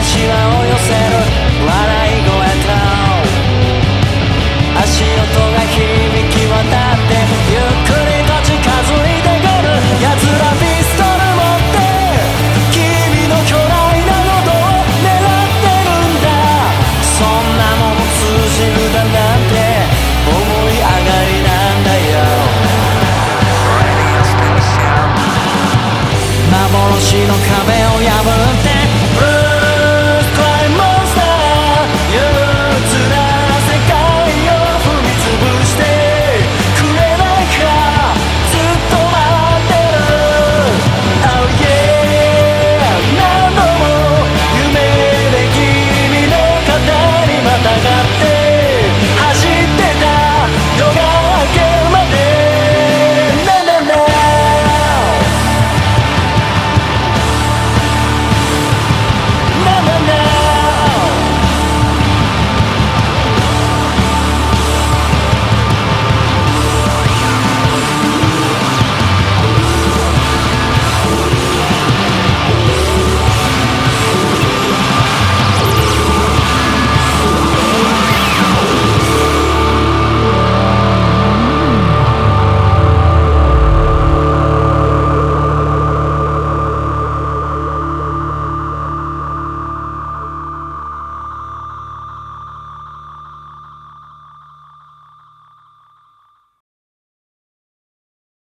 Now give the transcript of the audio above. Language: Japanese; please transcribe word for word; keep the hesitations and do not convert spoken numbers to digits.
しわを寄せる笑い声と足音が響き渡ってゆっくりと近づいてくる奴らピストル持って君の巨大な喉を狙ってるんだそんなもの通じるだなんて思い上がりなんだよ幻の壁を